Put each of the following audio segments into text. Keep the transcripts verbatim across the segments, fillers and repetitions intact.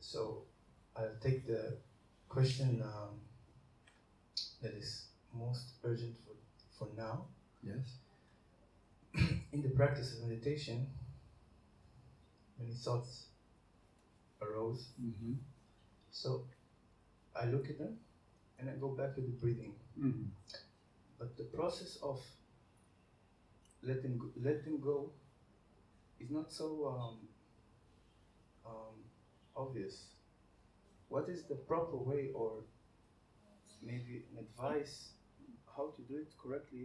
So I'll take the question um, that is most urgent for, for now. Yes. In the practice of meditation, many thoughts arose. Mm-hmm. So I look at them and I go back to the breathing. Mm-hmm. But the process of letting go, letting go is not so um, um, obvious. What is the proper way, or maybe an advice how to do it correctly?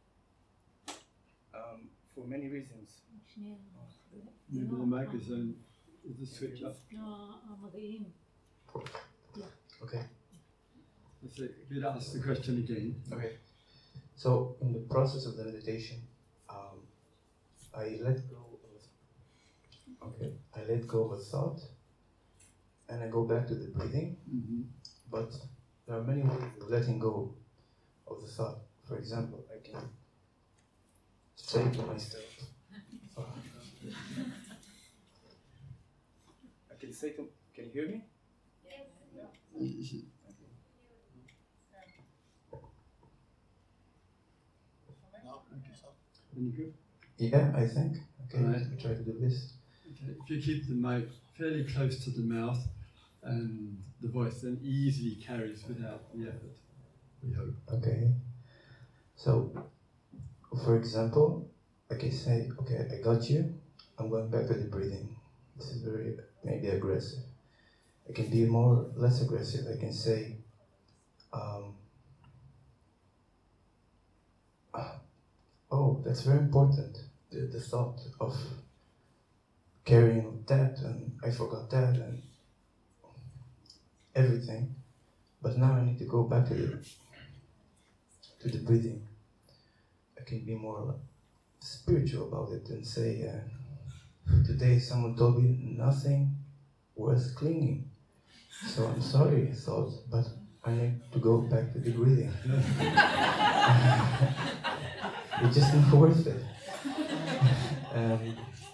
Um, for many reasons. Maybe the microphone is the switch up. Okay. Let's say, we'd ask the question again. Okay. So in the process of the meditation, um, I let go of. Okay. I let go of a thought, and I go back to the breathing. Mm-hmm. But there are many ways of letting go of the thought. For example, I can say to myself. Uh, I can say to. Can you hear me? Yes. Any good? Yeah, I think. Okay, right. I'll try to do this. Okay. If you keep the mic fairly close to the mouth and the voice then easily carries without the effort, we hope. Okay. So, for example, I can say, okay, I got you. I'm going back to the breathing. This is very, maybe aggressive. I can be more, less aggressive. I can say, um, oh, that's very important. The, the thought of carrying that, and I forgot that, and everything. But now I need to go back to the to the breathing. I can be more spiritual about it and say, uh, today someone told me nothing worth clinging. So I'm sorry, thought, but I need to go back to the breathing. It's just not worth it. Um,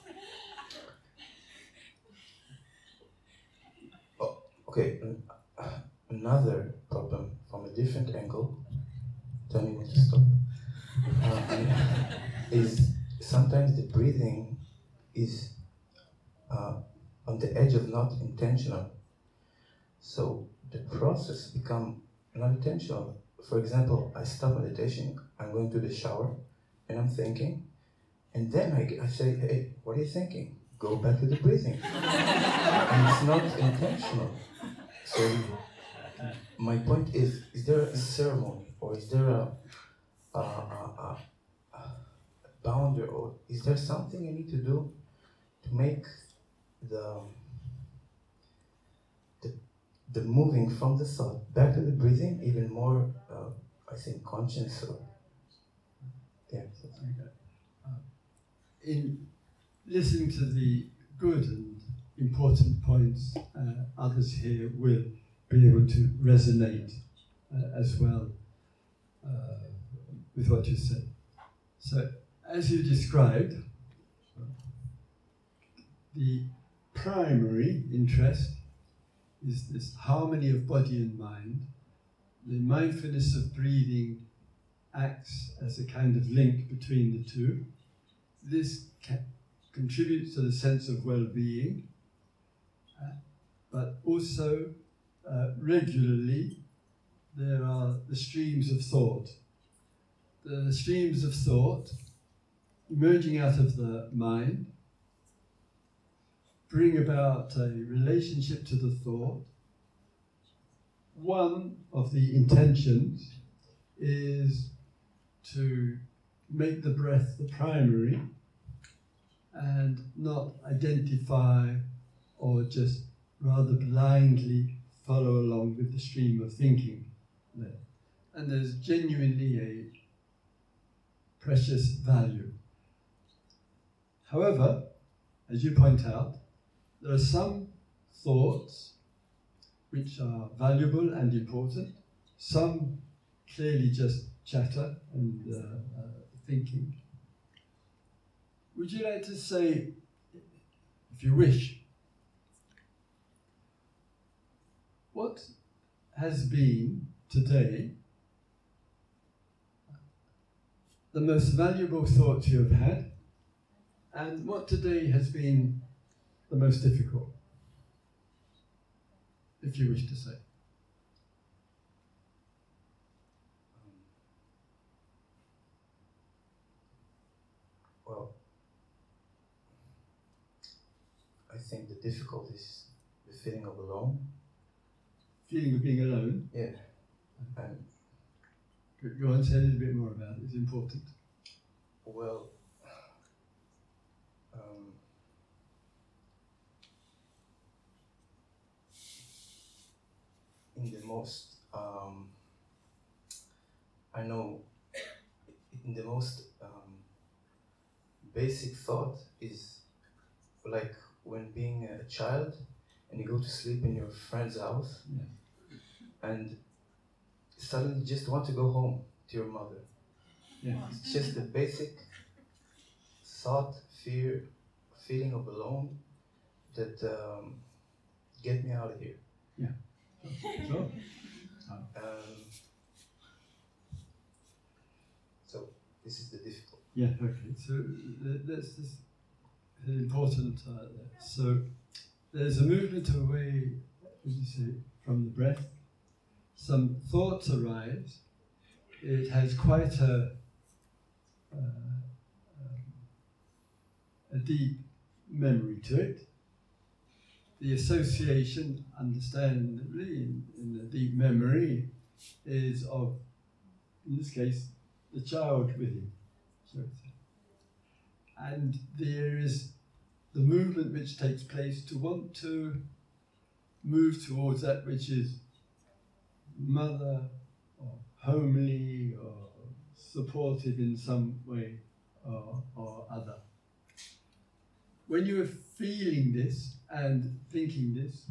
oh, okay, another problem from a different angle, tell me when to stop, um, is sometimes the breathing is uh, on the edge of not intentional. So the process become not intentional. For example, I stop meditation, I'm going to the shower, and I'm thinking, and then I, I say, hey, what are you thinking? Go back to the breathing. And it's not intentional. So my point is, is there a ceremony, or is there a, a, a, a, a boundary, or is there something I need to do to make the the, the moving from the thought back to the breathing even more, uh, I think, conscious? Or, yeah. Okay. Uh, in listening to the good and important points, uh, others here will be able to resonate uh, as well uh, with what you said. So, as you described, the primary interest is this harmony of body and mind. The mindfulness of breathing acts as a kind of link between the two. This ca- contributes to the sense of well-being, uh, but also uh, regularly there are the streams of thought. The streams of thought emerging out of the mind bring about a relationship to the thought. One of the intentions is to make the breath the primary and not identify or just rather blindly follow along with the stream of thinking there. And there's genuinely a precious value. However, as you point out, there are some thoughts which are valuable and important, some clearly just chatter and uh, uh, thinking. Would you like to say, if you wish, what has been today the most valuable thought you have had, and what today has been the most difficult, if you wish to say? Well, I think the difficulty is the feeling of alone. Feeling of being alone? Yeah. And go on, say a little bit more about it. It's important. Well, um, in the most, um, I know, in the most um, basic thought is like when being a child and you go to sleep in your friend's house, yeah. and suddenly you just want to go home to your mother. Yeah. It's just the basic thought, fear, feeling of alone that um, get me out of here. Yeah. Sure. Um, so this is the difficult. Yeah. Okay. So that's this important. Uh, so there's a movement away, as you say, from the breath. Some thoughts arise. It has quite a uh, um, a deep memory to it. The association, understandably, in, in the deep memory, is of, in this case, the child with him. So to say. And there is the movement which takes place to want to move towards that which is mother or homely or supportive in some way or, or other. When you are feeling this and thinking this,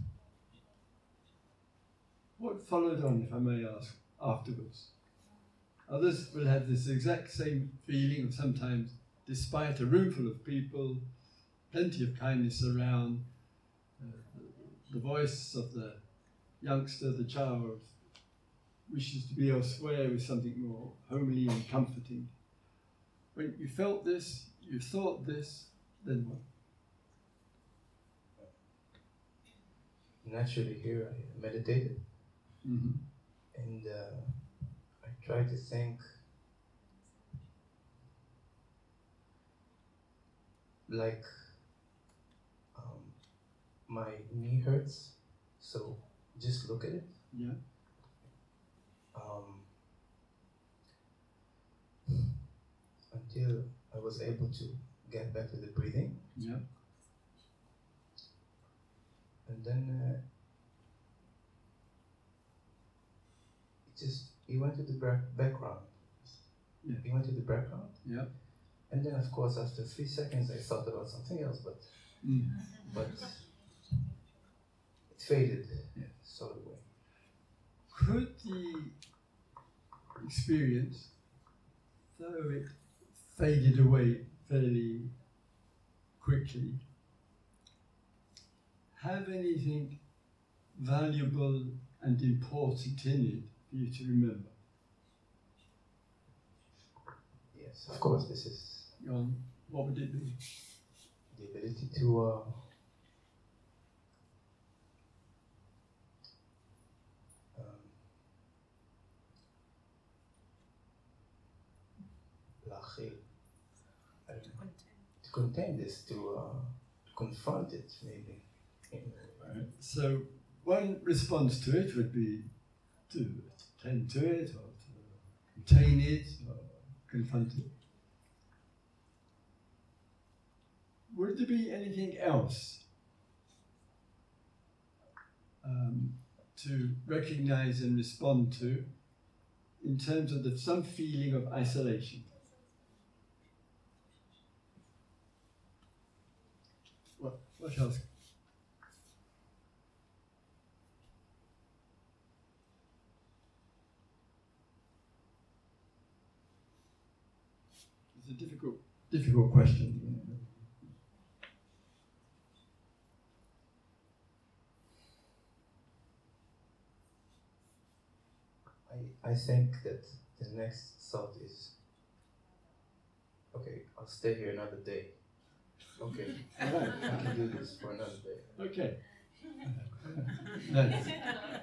what followed on, if I may ask, afterwards? Others will have this exact same feeling of sometimes, despite a room full of people, plenty of kindness around, uh, the, the voice of the youngster, the child, wishes to be elsewhere with something more homely and comforting. When you felt this, you thought this, then what? Naturally here I meditated, Mm-hmm. and uh, I tried to think like um, my knee hurts, so just look at it. Yeah. Um, until I was able to get back to the breathing. Yeah. And then uh, it just, he went to the back- background. Yeah. He went to the background. Yeah. And then, of course, after three seconds, I thought about something else, but Mm. but it faded, Yeah. sort of way. Could the experience, though it faded away fairly quickly, have anything valuable and important in it for you to remember? Yes, of course, this is Um, what would it be? the ability to uh, um, lachil, I don't know, to contain this, to uh, confront it, maybe. Right. So one response to it would be to tend to it, or to contain it, or confront it. Would there be anything else um, to recognize and respond to in terms of the, some feeling of isolation? What, what else? It's a difficult, difficult question. I, I think that the next thought is, okay, I'll stay here another day. Okay, Right. I can do this for another day. Okay. Nice.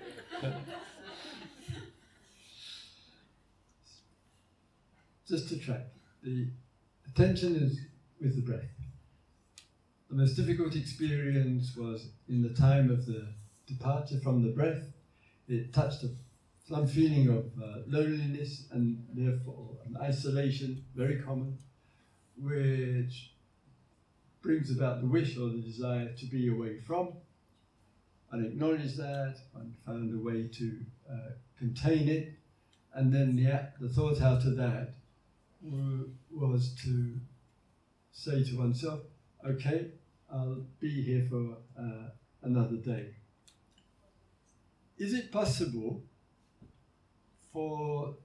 Just to track, the attention is with the breath. The most difficult experience was in the time of the departure from the breath. It touched a, some feeling of uh, loneliness and therefore an isolation, very common, which brings about the wish or the desire to be away from. And acknowledged that, and found a way to uh, contain it, and then the, act, the thought out of that w- was to say to oneself, okay, I'll be here for uh, another day. Is it possible for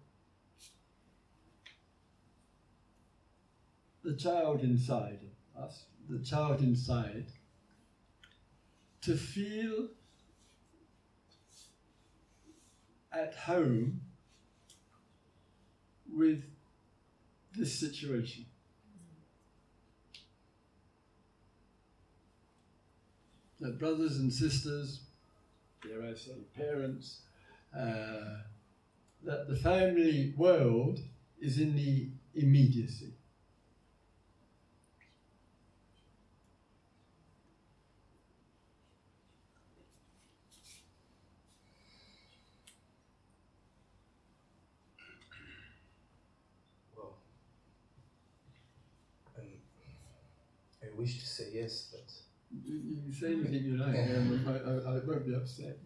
the child inside us, the child inside, to feel at home with this situation? That brothers and sisters, dare I say parents, uh, that the family world is in the immediacy. I wish to say yes, but You, you can say anything you like, um, I, I, I won't be upset.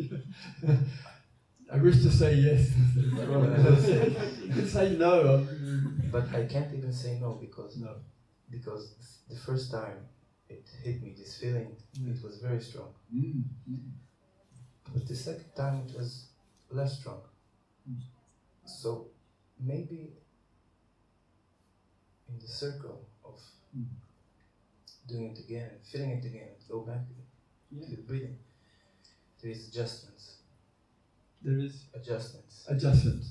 I wish to say yes. You can say no. But I can't even say no because no. because the first time it hit me, this feeling, Mm. it was very strong. Mm. Mm. But the second time it was less strong. Mm. So maybe in the circle of Mm. doing it again, feeling it again, go back Yeah. to the breathing, there is adjustments. There is Adjustments. adjustments.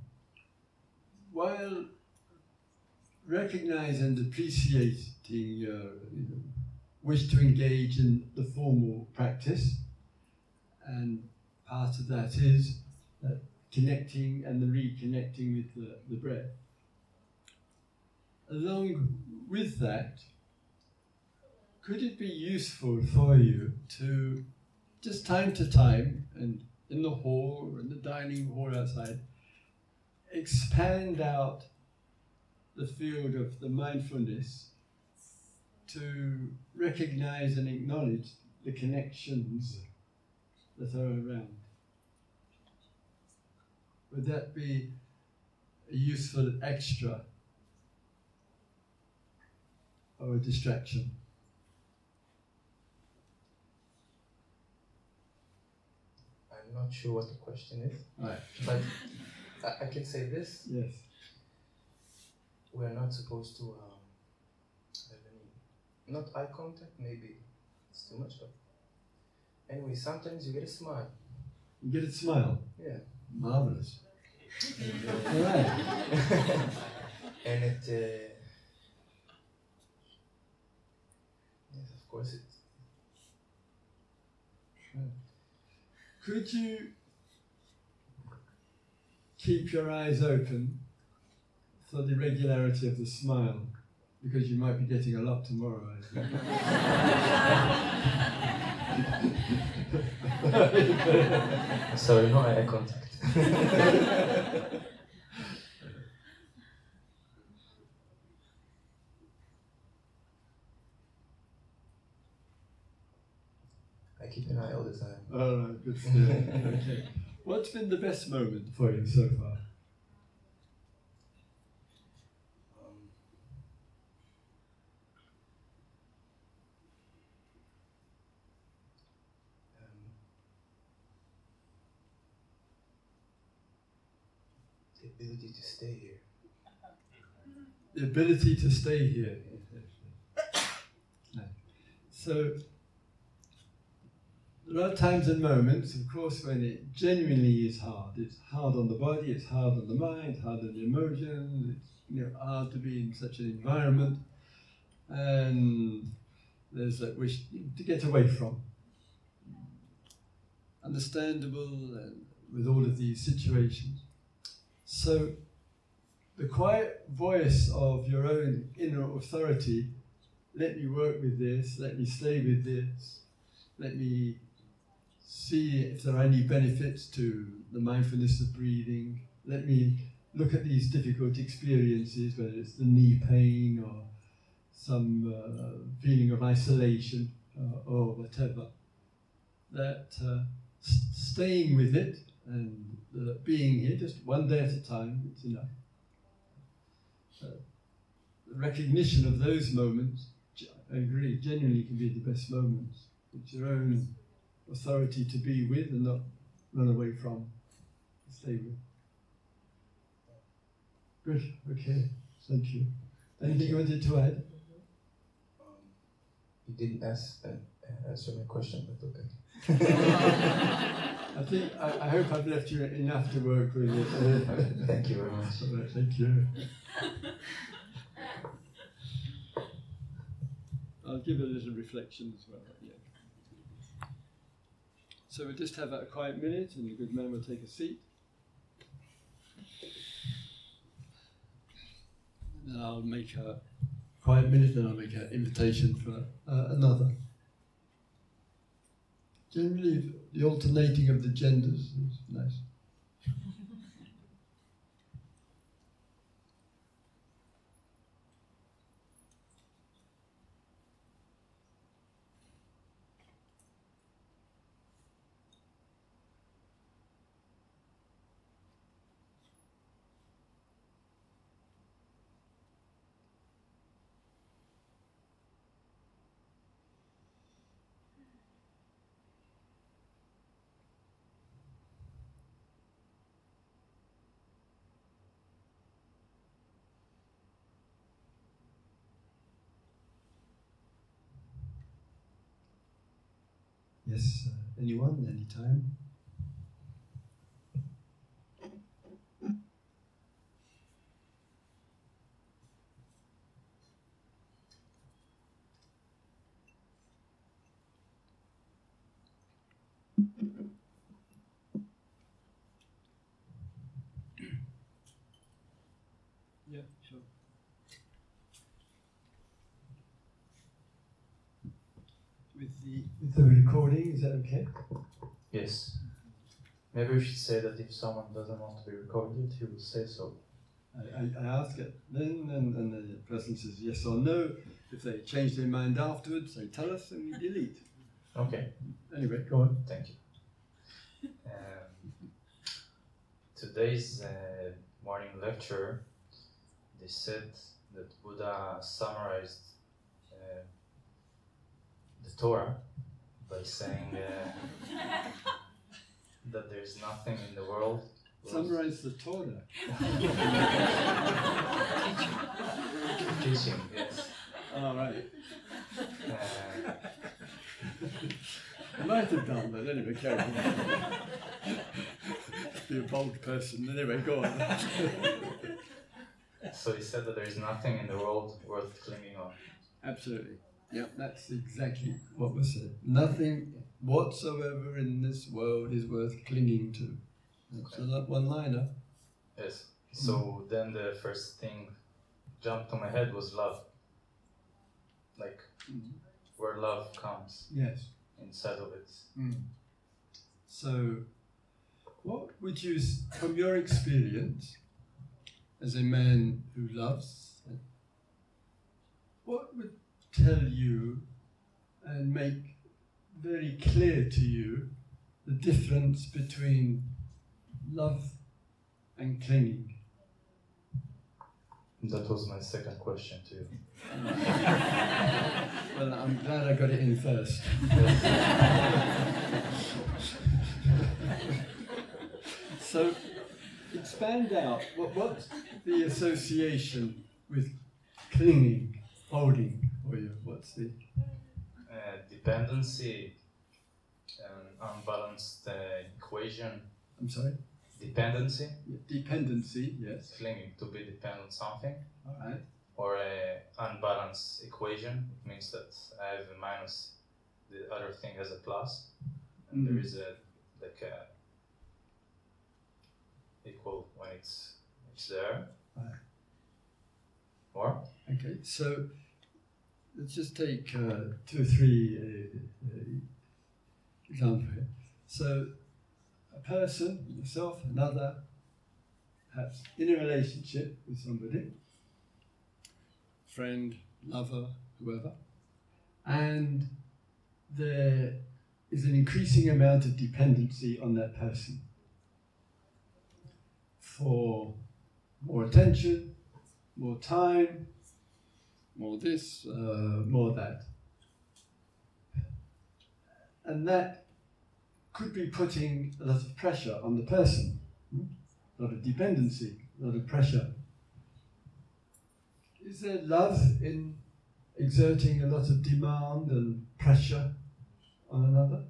While recognizing and appreciating your you know, wish to engage in the formal practice, and part of that is that connecting and the reconnecting with the, the breath. Along with that, could it be useful for you to just time to time, and in the hall or in the dining hall outside, expand out the field of the mindfulness to recognize and acknowledge the connections that are around? Would that be a useful extra or a distraction? I'm not sure what the question is, Right. but I, I can say this. Yes. We're not supposed to um, have any, not eye contact, maybe it's too much, but anyway, sometimes you get a smile. You get a smile. Yeah. Marvelous. And, All uh, right. and it, uh, yes, of course it. Could you keep your eyes open for the regularity of the smile? Because you might be getting a lot tomorrow, I think. Sorry, no eye contact. I keep an eye all the time. All right, good for you. Okay. What's been the best moment for you so far? Um, um, the ability to stay here. The ability to stay here. So, there are times and moments, of course, when it genuinely is hard. It's hard on the body, it's hard on the mind, hard on the emotions, it's you know, hard to be in such an environment, and there's that wish to get away from. Understandable and with all of these situations. So the quiet voice of your own inner authority, let me work with this, let me stay with this, let me see if there are any benefits to the mindfulness of breathing, let me look at these difficult experiences, whether it's the knee pain or some uh, feeling of isolation uh, or whatever, that uh, st- staying with it and uh, being here just one day at a time, it's enough. Uh, the recognition of those moments, I agree, genuinely can be the best moments. It's your own authority to be with and not run away from, stay with. Good, okay, thank you. Anything you wanted to add? Um, you didn't ask, uh, answer my question, but okay. I think, I, I hope I've left you enough to work with it. Thank you very much. All right, thank you. I'll give a little reflection as well. Yeah. So we'll just have a quiet minute and the good man will take a seat. And then I'll make a quiet minute and I'll make an invitation for uh, another. Generally, the alternating of the genders is nice. Yes, uh, anyone, anytime? Yeah, sure. With the, with the recording, is that okay? Yes. Maybe we should say that if someone doesn't want to be recorded, he will say so. I, I, I ask it then, and, and the person says yes or no. If they change their mind afterwards, they tell us and we delete. Okay. Anyway, go on. Thank you. Um, today's uh, morning lecture, they said that Buddha summarized uh, the Torah by saying uh, that there's nothing in the world. Summarize the Torah. Teaching, yes. All right. Uh, I might have done that. Anyway, carry on. Be a bold person. Anyway, go on. so he said that there is nothing in the world worth clinging on. Absolutely. Yep, that's exactly what was said. Nothing whatsoever in this world is worth clinging to. That's Okay. a one-liner. Yes. So mm. then the first thing jumped to my head was love. Like Mm. where love comes Yes. inside of it. Mm. So, what would you, s- from your experience as a man who loves, what would tell you and make very clear to you the difference between love and clinging? That was my second question to you. Well, I'm glad I got it in first. So, expand out. What, what's the association with clinging, holding for you? What's the... Uh, dependency an unbalanced uh, equation, I'm sorry? dependency, Dependency, yes. clinging to be dependent on something, All right. or a unbalanced equation. It means that I have a minus, the other thing has a plus, and Mhm. there is a like a equal when it's it's there. Right. Or Okay, so let's just take uh, two or three uh, uh, examples here. So a person, yourself, another, perhaps in a relationship with somebody, friend, lover, whoever, and there is an increasing amount of dependency on that person for more attention, more time, more this, uh, more that. And that could be putting a lot of pressure on the person, a lot of dependency, a lot of pressure. Is there love in exerting a lot of demand and pressure on another?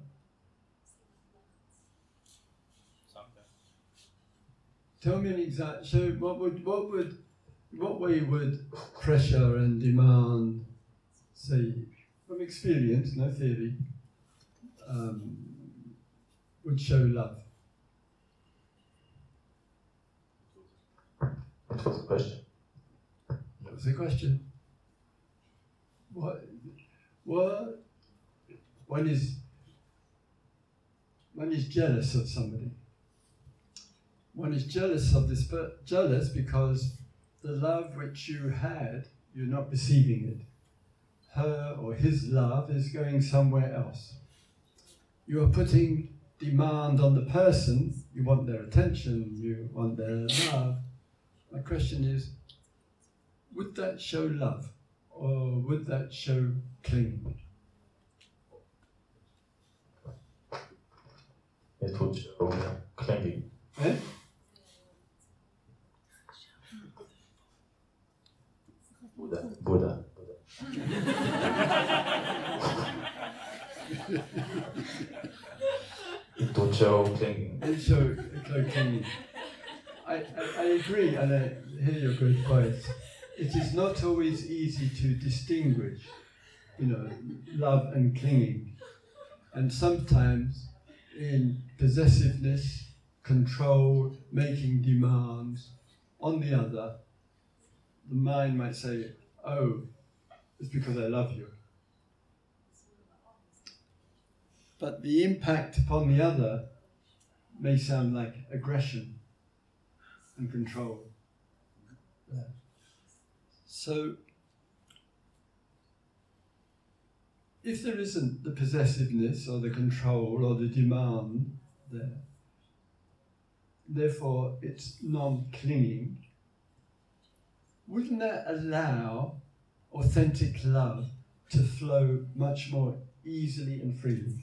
something. Tell me an exact. So, what would, what would, what way would pressure and demand, say, from experience, no theory, um, would show love? What was the question? That was the question. What? What? One is. One is jealous of somebody. One is jealous of this, but jealous because the love which you had, you're not receiving it. Her or his love is going somewhere else. You are putting demand on the person. You want their attention. You want their love. My question is, would that show love, or would that show clinging? It would show clinging. Eh? Buddha. Buddha. It would show clinging. It show clinging. I, I, I agree, and I hear your good point. It is not always easy to distinguish, you know, love and clinging. And sometimes in possessiveness, control, making demands on the other, the mind might say, oh, it's because I love you. But the impact upon the other may sound like aggression and control. Yeah. So, if there isn't the possessiveness or the control or the demand there, therefore it's non-clinging, wouldn't that allow authentic love to flow much more easily and freely?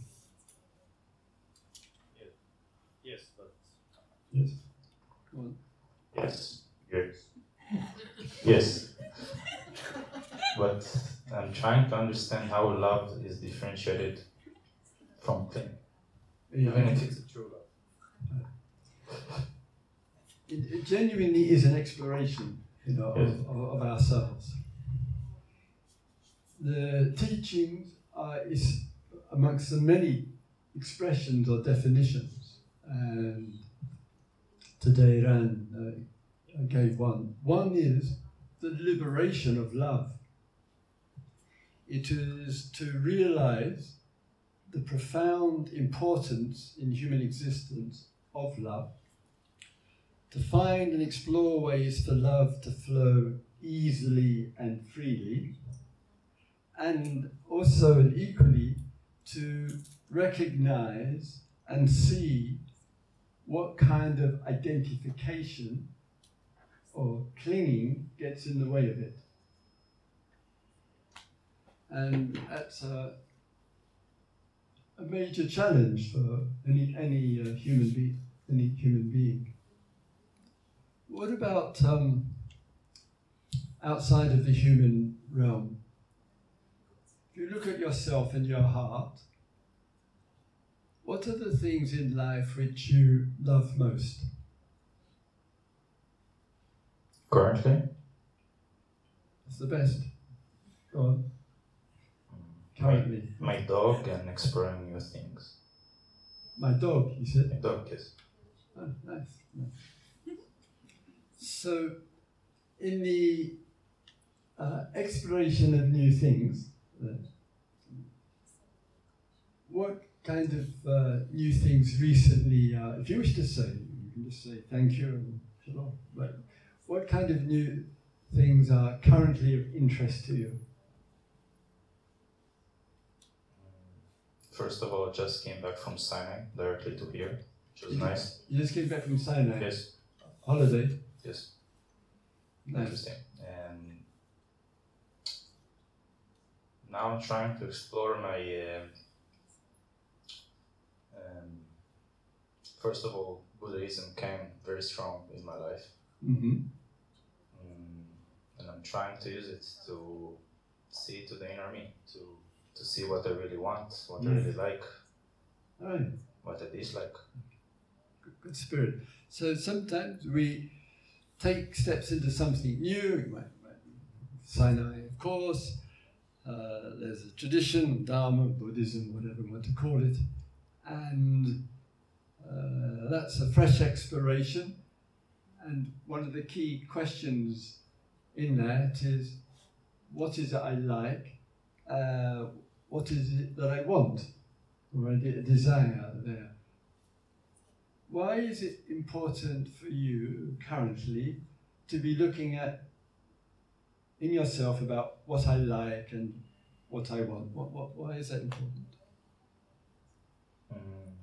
Yes, but Yes. Go on. Yes. Yes. Yes. But I'm trying to understand how love is differentiated from clinging. Yeah. Even if it's a true love. It, it genuinely is an exploration, you know, Yes. of, of, of ourselves. The teachings are is amongst the many expressions or definitions, and today Ran uh, gave one. One is the liberation of love. It is to realize the profound importance in human existence of love, to find and explore ways for love to flow easily and freely, and also and equally to recognize and see what kind of identification or clinging gets in the way of it. And that's a, a major challenge for any, any uh, human being, any human being. What about um, outside of the human realm? If you look at yourself and your heart, what are the things in life which you love most? Currently, It's the best. Go on. Currently. my dog and exploring new things. My dog, you said? My dog, yes. Oh, nice. nice. So, in the uh, exploration of new things, uh, what kind of uh, new things recently, uh, if you wish to say, you can just say thank you and shalom, but what kind of new things are currently of interest to you? First of all, I just came back from Sinai directly to here, which was nice. You just came back from Sinai? Yes. Holiday? Yes. Nice. Interesting. And now I'm trying to explore my. Uh, um, first of all, Buddhism came very strong in my life. Mm-hmm. Um, and I'm trying to use it to see to the inner me, to to see what I really want, what Yes. I really like, Right. what I dislike. Good, good spirit. So sometimes we take steps into something new. Sinai, of course. Uh, there's a tradition, Dharma, Buddhism, whatever you want to call it, and uh, that's a fresh exploration. And one of the key questions in that is, what is it I like? Uh, what is it that I want, or a de- desire there? Why is it important for you currently to be looking at in yourself about what I like and what I want? What, what, why is that important? Mm.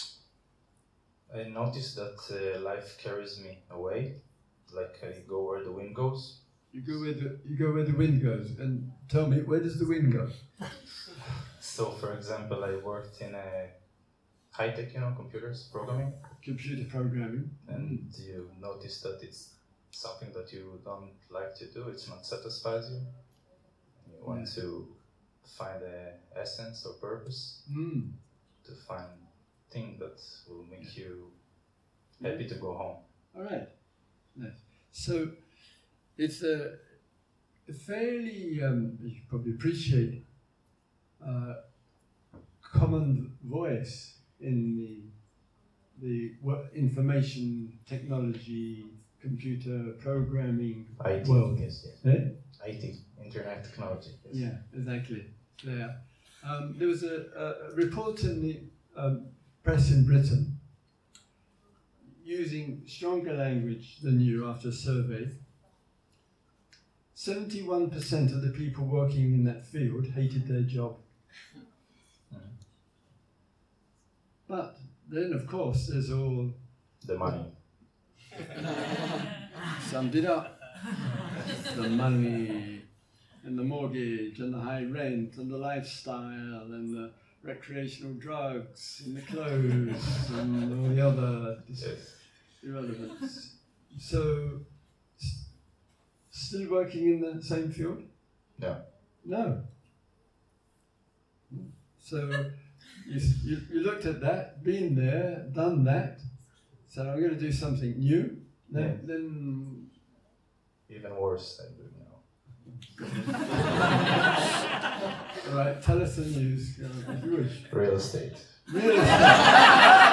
I noticed that uh, life carries me away, like I go where the wind goes. You go where the you go where the wind goes, and tell me, where does the wind go? So, for example, I worked in a high-tech, you know, computers, programming, Computer programming. and you notice that it's something that you don't like to do, it's not satisfies you. You want Yeah. to find a essence or purpose, Mm. to find thing that will make you happy to go home. All right. Nice. So it's a, a fairly, um, you probably appreciate, uh, common voice in the the wo- information technology, computer programming I T, world. yes, yes. Eh? I T, internet technology. Yes. Yeah, exactly. Yeah. Um, there was a, a report in the um, press in Britain using stronger language than you after a survey. seventy-one percent of the people working in that field hated their job. Mhm. But then, of course, there's all The money. summed it up. The money and the mortgage and the high rent and the lifestyle and the recreational drugs and the clothes and all the other dis- Yes. irrelevance. So, s- still working in the same field? No. No. So, you, s- you, you looked at that, been there, done that. So I'm going to do something new. Then, Yeah. then Even worse, I do now. all right, tell us the news uh, if you wish. Real estate. Real estate.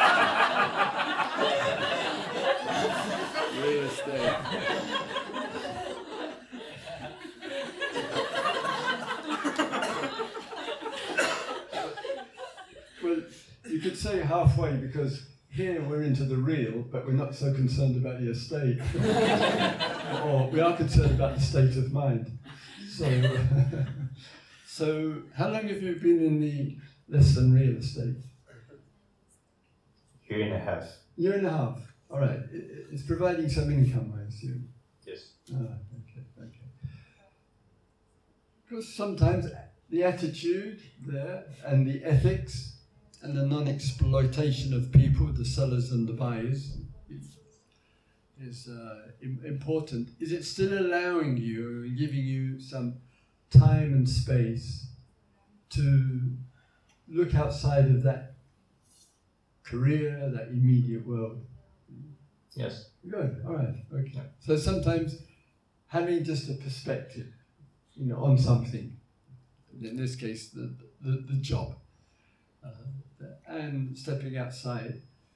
Real estate. Well, you could say halfway because here we're into the real, but we're not so concerned about the estate. Or we are concerned about the state of mind. So, so how long have you been in the less than real estate? Year and a half. Year and a half. All right. It- It's providing some income, I assume. Yes. Ah, okay, okay. Because sometimes the attitude there and the ethics and the non-exploitation of people, the sellers and the buyers, is, is uh, im- important. Is it still allowing you and giving you some time and space to look outside of that career, that immediate world. Yes. Good, all right, okay. Yeah. So sometimes having just a perspective, you know, on something, in this case, the, the, the job, uh, and stepping outside,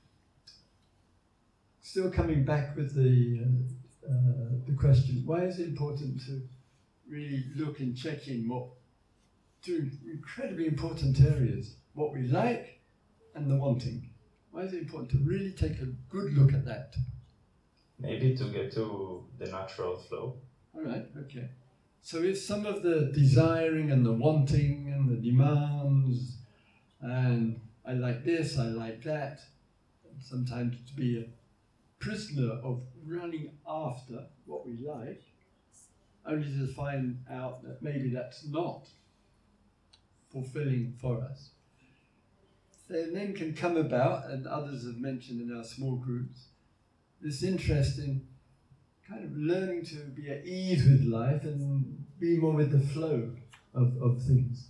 still coming back with the, uh, uh, the question, why is it important to really look and check in what two incredibly important areas, what we like and the wanting. Why is it important to really take a good look at that? Maybe to get to the natural flow. All right, okay. So if some of the desiring and the wanting and the demands and I like this, I like that, sometimes to be a prisoner of running after what we like, only to find out that maybe that's not fulfilling for us. There then can come about, and others have mentioned in our small groups, this interest in kind of learning to be at ease with life and be more with the flow of, of things.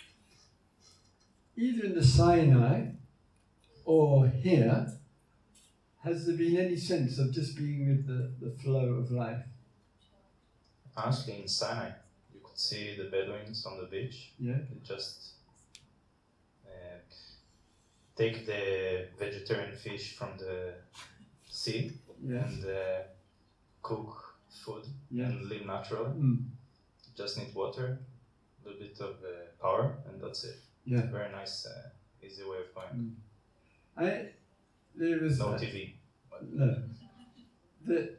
Either in the Sinai or here, has there been any sense of just being with the, the flow of life? Honestly, in Sinai, you could see the Bedouins on the beach. Yeah. They just uh, take the vegetarian fish from the sea Yes. and uh, cook food Yeah. and live naturally. Mm. Just need water, a little bit of uh, power, and that's it. Yeah. Very nice, uh, easy way of going. Mm. I, there was No uh, T V. No. The,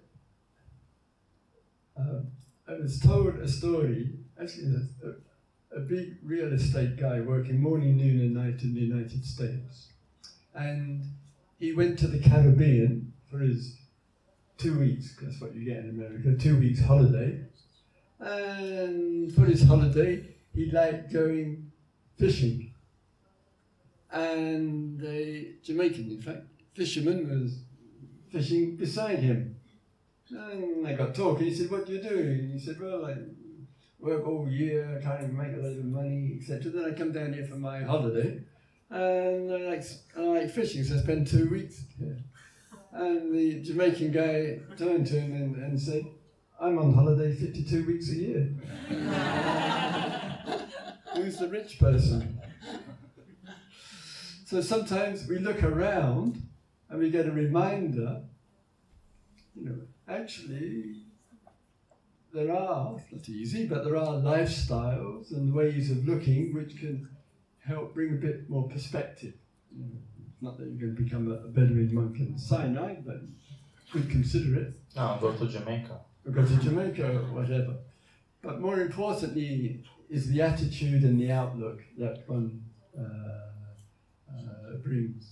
uh, I was told a story, actually a, a big real estate guy working morning, noon and night in the United States. And he went to the Caribbean for his two weeks, that's what you get in America, two weeks holiday. And for his holiday, he liked going fishing. And a Jamaican, in fact, fisherman was fishing beside him. And I got talking, he said, what are you doing? He said, well, I work all year, trying to make a lot of money, et cetera. Then I come down here for my holiday, and I like, I like fishing, so I spend two weeks here. And the Jamaican guy turned to him and, and said, I'm on holiday fifty-two weeks a year. Who's the rich person? So sometimes we look around and we get a reminder, you know, actually there are, not easy, but there are lifestyles and ways of looking which can help bring a bit more perspective. You know, not that you're going to become a, a Bedouin monk in Sinai, but you could consider it. No, go to Jamaica. Or go to Jamaica or whatever. But more importantly is the attitude and the outlook that one uh, uh, brings.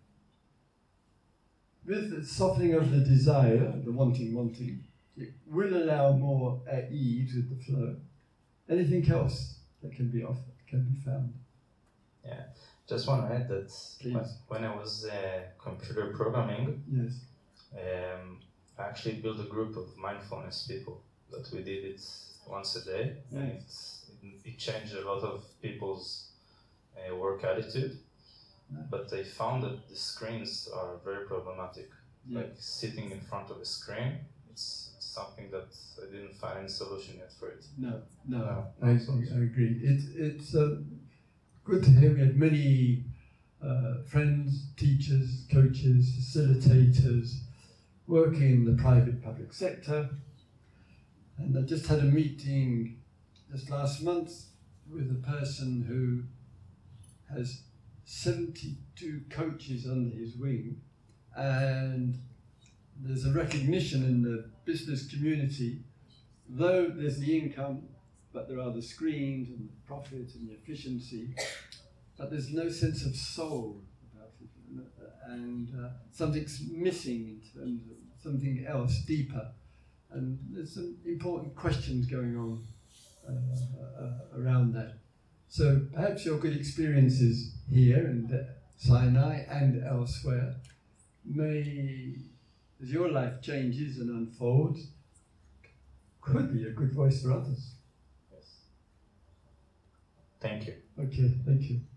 With the softening of the desire, the wanting, wanting, it will allow more at ease with the flow. Anything else that can be offered, can be found. Yeah, just want to add that when, Please. when I was uh, computer programming, Yes. um, I actually built a group of mindfulness people that we did it once a day. Yes. And it, it changed a lot of people's uh, work attitude. Yeah. But I found that the screens are very problematic. Yeah. Like sitting in front of a screen, it's something that I didn't find any solution yet for it. No, no, No, I, I agree. It, it's uh, good to hear we have many uh, friends, teachers, coaches, facilitators working in the private public sector. And I just had a meeting just last month with a person who has seventy-two coaches under his wing, and there's a recognition in the business community, though there's the income, but there are the screens and the profit and the efficiency, but there's no sense of soul about it, and uh, something's missing in terms of something else deeper, and there's some important questions going on uh, uh, around that. So perhaps your good experiences here in Sinai and elsewhere may, as your life changes and unfolds, could be a good voice for others. Yes. Thank you. Okay, thank you.